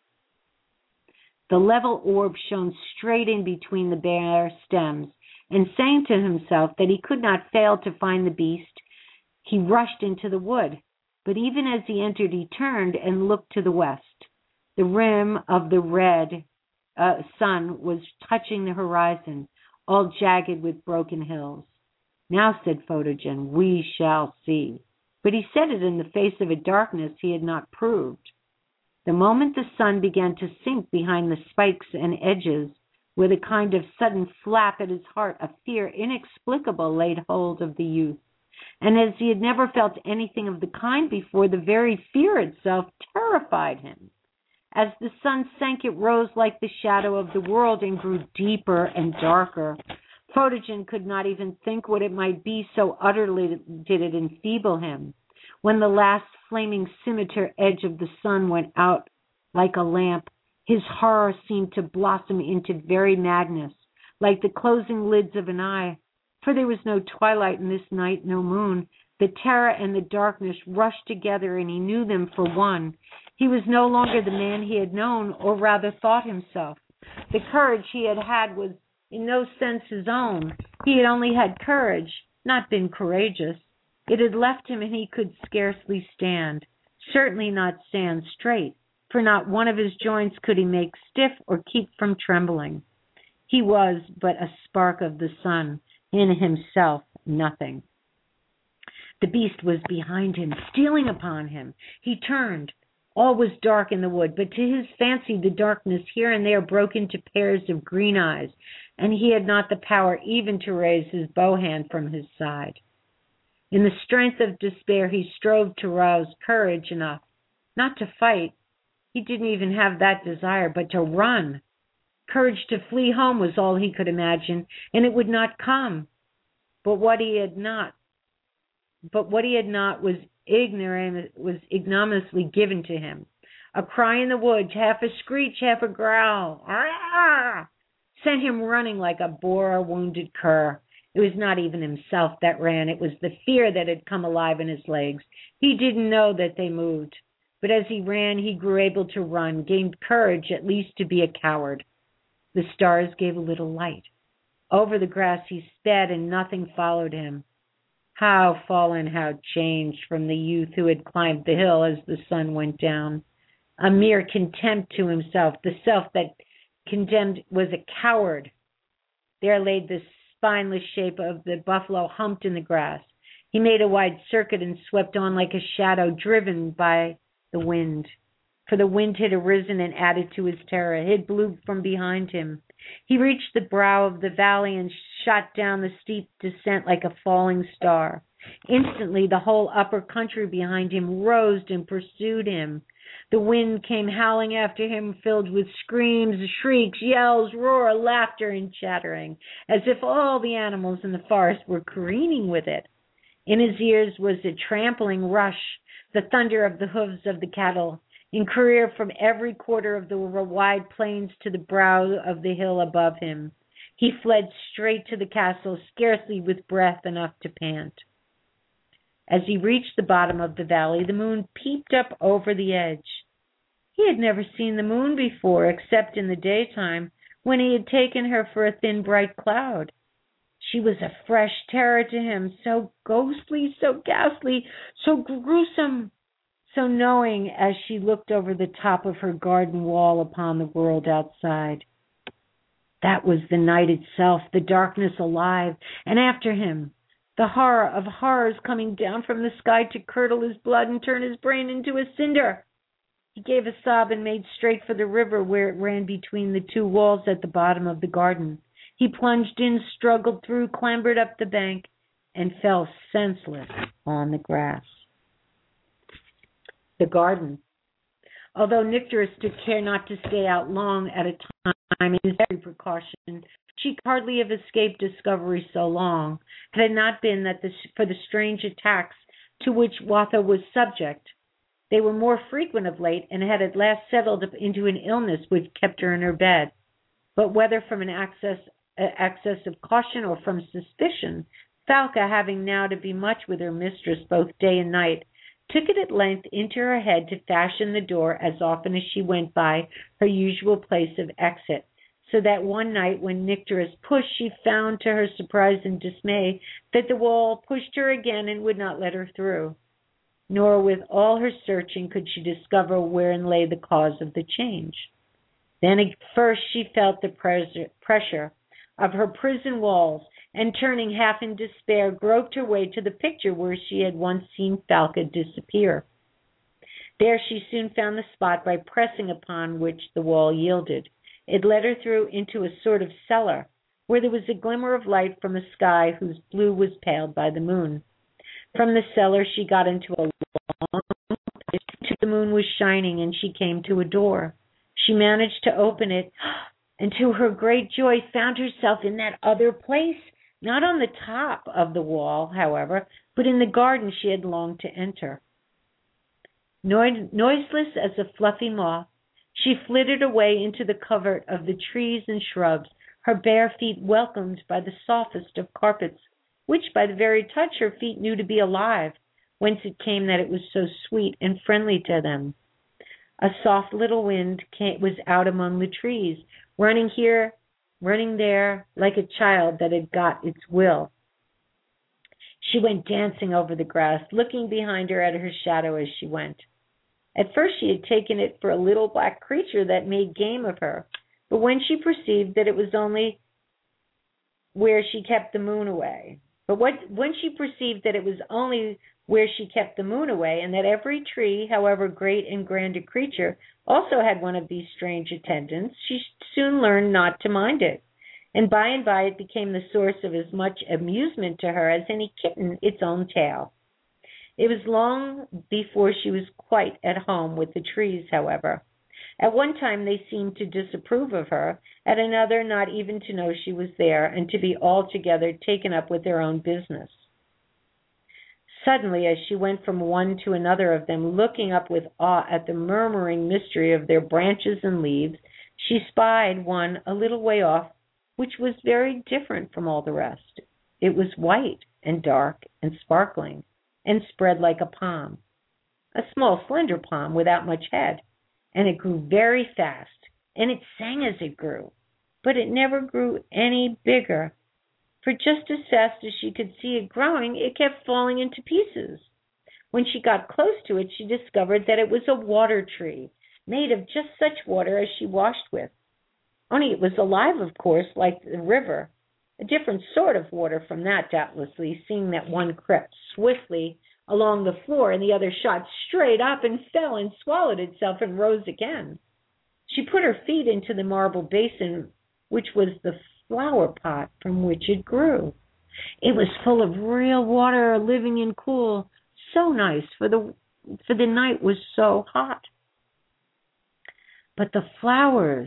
The level orb shone straight in between the bare stems, and saying to himself that he could not fail to find the beast, he rushed into the wood. But even as he entered, he turned and looked to the west. The rim of the red sun was touching the horizon, all jagged with broken hills. "Now," said Photogen, "we shall see." But he said it in the face of a darkness he had not proved. The moment the sun began to sink behind the spikes and edges, with a kind of sudden flap at his heart, a fear inexplicable laid hold of the youth. And as he had never felt anything of the kind before, the very fear itself terrified him. As the sun sank, it rose like the shadow of the world and grew deeper and darker. Photogen could not even think what it might be, so utterly did it enfeeble him. When the last flaming scimitar edge of the sun went out like a lamp, his horror seemed to blossom into very madness, like the closing lids of an eye. For there was no twilight in this night, no moon. The terror and the darkness rushed together, and he knew them for one. He was no longer the man he had known, or rather thought himself. The courage he had had was in no sense his own. He had only had courage, not been courageous. It had left him, and he could scarcely stand, certainly not stand straight, for not one of his joints could he make stiff or keep from trembling. He was but a spark of the sun, in himself nothing. The beast was behind him, stealing upon him. He turned. All was dark in the wood, but to his fancy the darkness here and there broke into pairs of green eyes, and he had not the power even to raise his bow hand from his side. In the strength of despair he strove to rouse courage enough, not to fight, He didn't even have that desire, but to run. Courage to flee home was all he could imagine, and it would not come. But what he had not was ignominiously given to him. A cry in the woods, half a screech, half a growl, sent him running like a boar or wounded cur. It was not even himself that ran. It was the fear that had come alive in his legs. He didn't know that they moved. But as he ran, he grew able to run, gained courage at least to be a coward. The stars gave a little light. Over the grass he sped, and nothing followed him. How fallen, how changed from the youth who had climbed the hill as the sun went down. A mere contempt to himself. The self that condemned was a coward. There lay the spineless shape of the buffalo humped in the grass. He made a wide circuit and swept on like a shadow driven by the wind. For the wind had arisen and added to his terror. It blew from behind him. He reached the brow of the valley and shot down the steep descent like a falling star. Instantly, the whole upper country behind him rose and pursued him. The wind came howling after him, filled with screams, shrieks, yells, roar, laughter, and chattering, as if all the animals in the forest were careening with it. In his ears was a trampling rush, the thunder of the hoofs of the cattle, in career from every quarter of the wide plains to the brow of the hill above him. He fled straight to the castle, scarcely with breath enough to pant. As he reached the bottom of the valley, the moon peeped up over the edge. He had never seen the moon before, except in the daytime, when he had taken her for a thin, bright cloud. She was a fresh terror to him, so ghostly, so ghastly, so gruesome, so knowing as she looked over the top of her garden wall upon the world outside. That was the night itself, the darkness alive, and after him, the horror of horrors coming down from the sky to curdle his blood and turn his brain into a cinder. He gave a sob and made straight for the river where it ran between the two walls at the bottom of the garden. He plunged in, struggled through, clambered up the bank, and fell senseless on the grass. The garden. Although Nycteris took care not to stay out long at a time in every precaution, she could hardly have escaped discovery so long, had it not been that for the strange attacks to which Watho was subject. They were more frequent of late, and had at last settled into an illness which kept her in her bed. But whether from an excess of caution or from suspicion, Falca, having now to be much with her mistress both day and night, took it at length into her head to fashion the door as often as she went by her usual place of exit, so that one night when Nycteris pushed, she found to her surprise and dismay that the wall pushed her again and would not let her through. Nor with all her searching could she discover wherein lay the cause of the change. Then at first she felt the pressure of her prison walls, and turning half in despair, groped her way to the picture where she had once seen Falca disappear. There she soon found the spot by pressing upon which the wall yielded. It led her through into a sort of cellar, where there was a glimmer of light from a sky whose blue was paled by the moon. From the cellar she got into a long place. The moon was shining, and she came to a door. She managed to open it, and to her great joy found herself in that other place, not on the top of the wall, however, but in the garden she had longed to enter. Noiseless as a fluffy moth, she flitted away into the covert of the trees and shrubs, her bare feet welcomed by the softest of carpets, which by the very touch her feet knew to be alive, whence it came that it was so sweet and friendly to them. A soft little wind was out among the trees, running here, running there, like a child that had got its will. She went dancing over the grass, looking behind her at her shadow as she went. At first she had taken it for a little black creature that made game of her, but when she perceived that it was only where she kept the moon away, and that every tree, however great and grand a creature, also had one of these strange attendants, she soon learned not to mind it, and by it became the source of as much amusement to her as any kitten its own tail. It was long before she was quite at home with the trees, however. At one time they seemed to disapprove of her, at another not even to know she was there, and to be altogether taken up with their own business. Suddenly, as she went from one to another of them, looking up with awe at the murmuring mystery of their branches and leaves, she spied one a little way off, which was very different from all the rest. It was white and dark and sparkling, and spread like a palm, a small slender palm without much head, and it grew very fast, and it sang as it grew, but it never grew any bigger, for just as fast as she could see it growing, it kept falling into pieces. When she got close to it, she discovered that it was a water tree, made of just such water as she washed with. Only it was alive, of course, like the river, a different sort of water from that, doubtlessly, seeing that one crept swiftly along the floor and the other shot straight up and fell and swallowed itself and rose again. She put her feet into the marble basin, which was the flower pot from which it grew. It was full of real water, living and cool, so nice, for the night was so hot. But the flowers,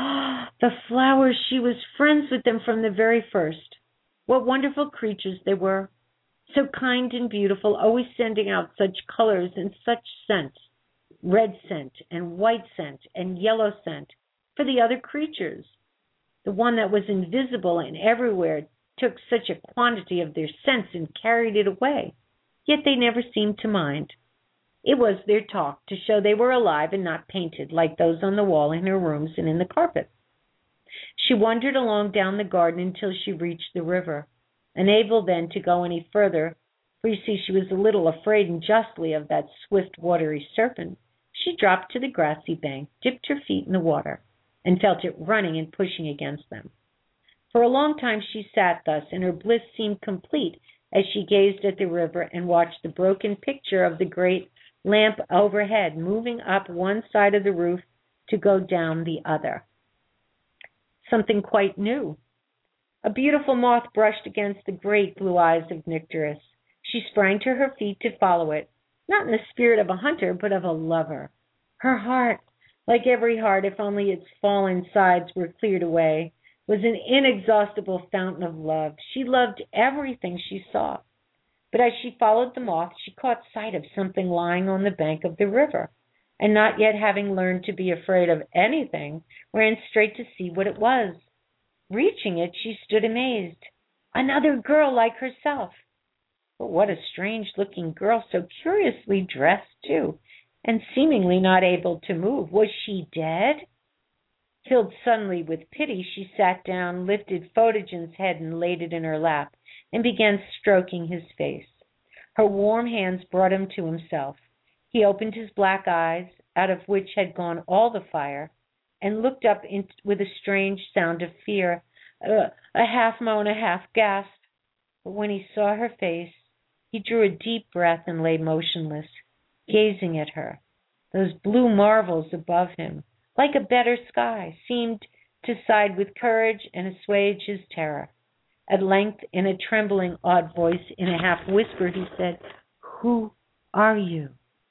she was friends with them from the very first. What wonderful creatures they were, so kind and beautiful, always sending out such colors and such scents, red scent and white scent and yellow scent, for the other creatures. The one that was invisible and everywhere took such a quantity of their scents and carried it away, yet they never seemed to mind. It was their talk to show they were alive and not painted, like those on the wall in her rooms and in the carpet. She wandered along down the garden until she reached the river. Unable then to go any further, for you see she was a little afraid, and justly, of that swift watery serpent, she dropped to the grassy bank, dipped her feet in the water, and felt it running and pushing against them. For a long time she sat thus, and her bliss seemed complete as she gazed at the river and watched the broken picture of the great lamp overhead moving up one side of the roof to go down the other. Something quite new. A beautiful moth brushed against the great blue eyes of Nycteris. She sprang to her feet to follow it, not in the spirit of a hunter, but of a lover. Her heart, like every heart, if only its fallen sides were cleared away, was an inexhaustible fountain of love. She loved everything she saw. But as she followed the moth, she caught sight of something lying on the bank of the river, and not yet having learned to be afraid of anything, ran straight to see what it was. Reaching it, she stood amazed. Another girl like herself. But what a strange-looking girl, so curiously dressed, too, and seemingly not able to move. Was she dead? Filled suddenly with pity, she sat down, lifted Photogen's head and laid it in her lap, and began stroking his face. Her warm hands brought him to himself. He opened his black eyes, out of which had gone all the fire, and looked up with a strange sound of fear, a half moan, a half gasp. But when he saw her face, he drew a deep breath and lay motionless, gazing at her. Those blue marvels above him, like a better sky, seemed to side with courage and assuage his terror. At length, in a trembling, odd voice, in a half-whisper, he said, "Who are you?"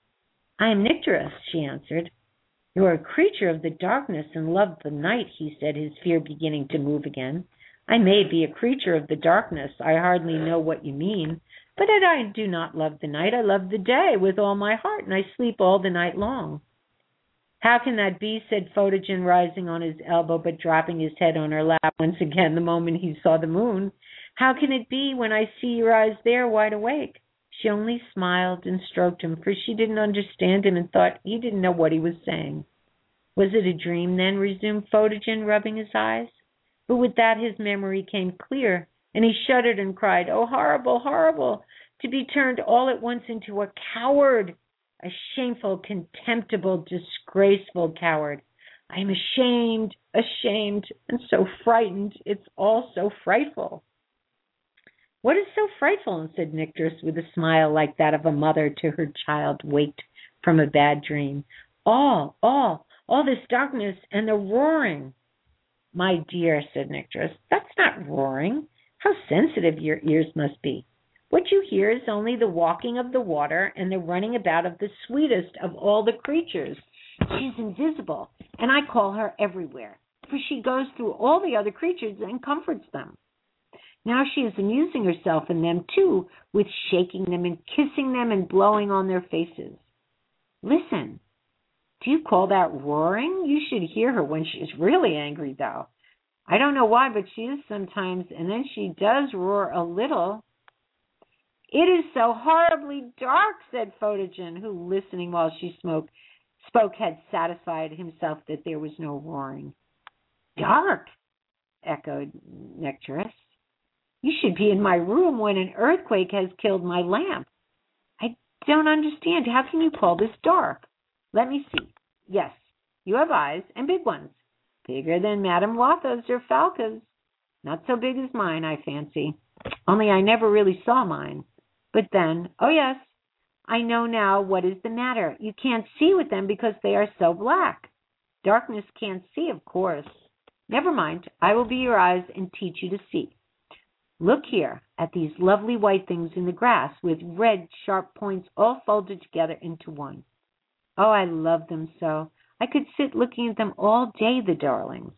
"I am Nycteris," she answered. "You are a creature of the darkness and love the night," he said, his fear beginning to move again. "I may be a creature of the darkness. I hardly know what you mean. But I do not love the night. I love the day with all my heart, and I sleep all the night long." "How can that be?" said Photogen, rising on his elbow, but dropping his head on her lap once again the moment he saw the moon. "How can it be when I see your eyes there wide awake?" She only smiled and stroked him, for she didn't understand him and thought he didn't know what he was saying. "Was it a dream, then?" resumed Photogen, rubbing his eyes. But with that his memory came clear, and he shuddered and cried, "Oh, horrible, horrible, to be turned all at once into a coward, a shameful, contemptible, disgraceful coward. I am ashamed, and so frightened. It's all so frightful." "What is so frightful?" said Nycteris, with a smile like that of a mother to her child waked from a bad dream. All this darkness and the roaring." "My dear," said Nycteris, "that's not roaring. How sensitive your ears must be. What you hear is only the walking of the water and the running about of the sweetest of all the creatures, She's invisible, and I call her everywhere, for she goes through all the other creatures and comforts them. Now she is amusing herself and them, too, with shaking them and kissing them and blowing on their faces. Listen. Do you call that roaring? You should hear her when she is really angry, though. I don't know why, but she is sometimes, and then she does roar a little. It is so horribly dark, said Photogen, who, listening while she spoke, had satisfied himself that there was no roaring. Dark, echoed Nycteris. You should be in my room when an earthquake has killed my lamp. I don't understand. How can you call this dark? Let me see. Yes, you have eyes, and big ones. Bigger than Madame Watho's or Falca's. Not so big as mine, I fancy. Only I never really saw mine. But then, oh yes, I know now what is the matter. You can't see with them because they are so black. Darkness can't see, of course. Never mind, I will be your eyes and teach you to see. Look here at these lovely white things in the grass with red, sharp points all folded together into one. Oh, I love them so. I could sit looking at them all day, the darlings.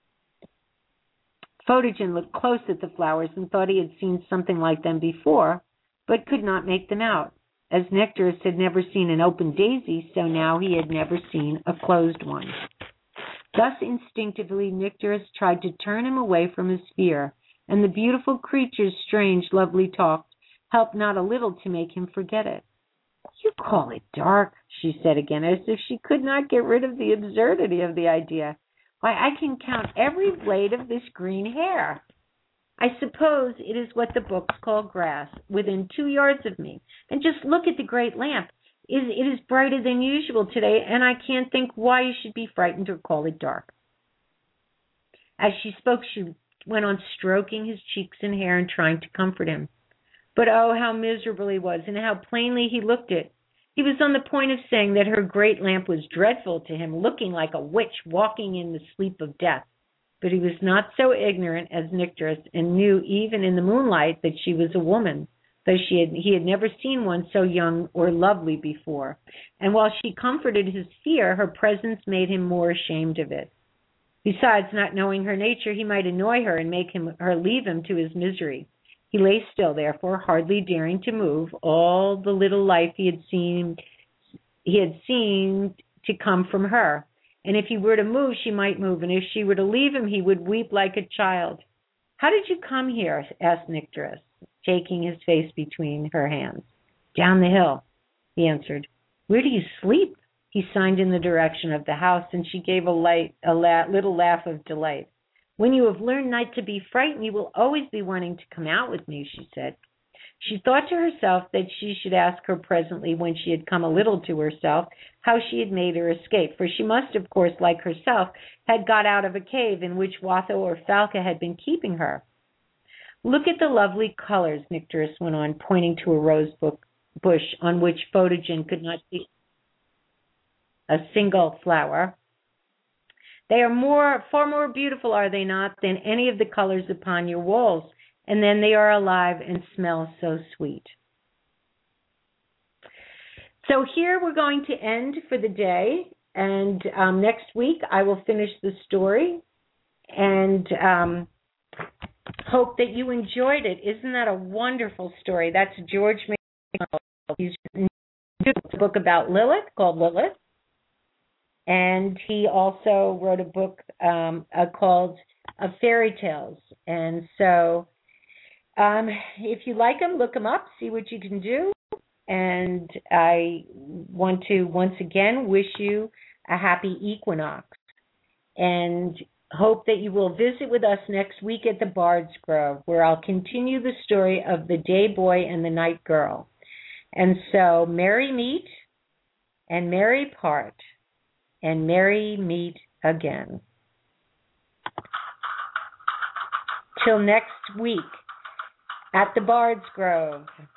Photogen looked close at the flowers and thought he had seen something like them before, but could not make them out. As Nycteris had never seen an open daisy, so now he had never seen a closed one. Thus, instinctively, Nycteris tried to turn him away from his fear, and the beautiful creature's strange, lovely talk helped not a little to make him forget it. You call it dark, she said again, as if she could not get rid of the absurdity of the idea. Why, I can count every blade of this green hair. I suppose it is what the books call grass, within 2 yards of me. And just look at the great lamp. It is brighter than usual today, and I can't think why you should be frightened or call it dark. As she spoke, she went on stroking his cheeks and hair and trying to comfort him. But oh, how miserable he was, and how plainly he looked it. He was on the point of saying that her great lamp was dreadful to him, looking like a witch walking in the sleep of death. But he was not so ignorant as Nycteris, and knew even in the moonlight that she was a woman, though he had never seen one so young or lovely before. And while she comforted his fear, her presence made him more ashamed of it. Besides, not knowing her nature, he might annoy her and make her leave him to his misery. He lay still, therefore, hardly daring to move. All the little life he had seen to come from her. And if he were to move, she might move, and if she were to leave him, he would weep like a child. How did you come here? Asked Nycteris, taking his face between her hands. Down the hill, he answered. Where do you sleep? He signed in the direction of the house, and she gave a little laugh of delight. When you have learned not to be frightened, you will always be wanting to come out with me, she said. She thought to herself that she should ask her presently, when she had come a little to herself, how she had made her escape, for she must, of course, like herself, had got out of a cave in which Watho or Falca had been keeping her. Look at the lovely colors, Nycteris went on, pointing to a rose bush on which Photogen could not see a single flower. They are far more beautiful, are they not, than any of the colors upon your walls, and then they are alive and smell so sweet. So here we're going to end for the day, and next week I will finish the story, and hope that you enjoyed it. Isn't that a wonderful story? That's George MacDonald. He's written a book about Lilith called Lilith. And he also wrote a book called Fairy Tales. And so if you like them, look them up, see what you can do. And I want to once again wish you a happy equinox and hope that you will visit with us next week at the Bard's Grove, where I'll continue the story of the day boy and the night girl. And so merry meet and merry part. And merry meet again. Till next week at the Bard's Grove.